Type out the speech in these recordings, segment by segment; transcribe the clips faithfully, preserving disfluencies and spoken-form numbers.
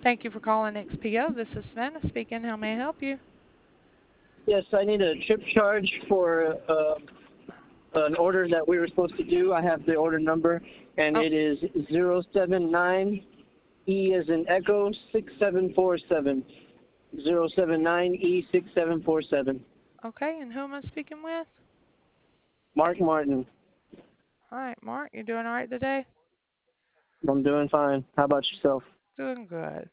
Thank you for calling X P O. This is Savannah speaking. How may I help you? Yes, I need a trip charge for uh, an order that we were supposed to do. I have the order number, and Oh, it is zero seven nine E as in Echo six seven four seven. Zero seven nine E six seven four seven. okay. And who am I speaking with? Mark Martin. All right, Mark. You doing all right today? I'm doing fine. How about yourself? Doing good.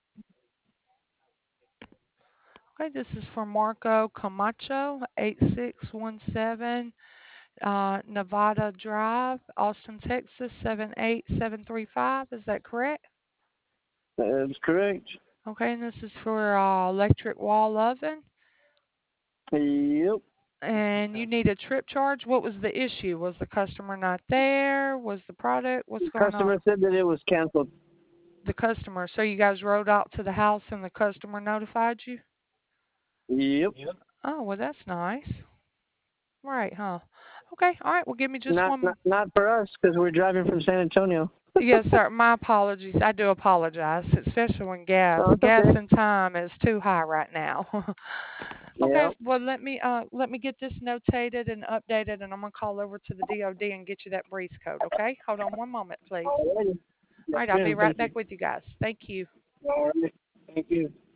Okay, this is for Marco Camacho, eight six one seven uh, Nevada Drive, Austin, Texas, seven eight seven three five. Is that correct? That's correct. Okay, and this is for uh, electric wall oven. Yep. And you need a trip charge. What was the issue? Was the customer not there? Was the product? What's going on? Customer said that it was canceled. The customer. So you guys rode out to the house and the customer notified you? Yep. Oh, well, that's nice. Right, huh? Okay, all right. Well, give me just Not one. not not for us because we're driving from San Antonio. Yes, sir. My apologies. I do apologize, especially when gas, Oh, it's gas okay. and time is too high right now. Okay, Yeah. well let me uh let me get this notated and updated, and I'm gonna call over to the D O D and get you that breeze code. Okay, hold on one moment, please. Alrighty. All Yes, right, I'll be ma'am. right Thank you. back with you guys. Thank you. All right. Thank you.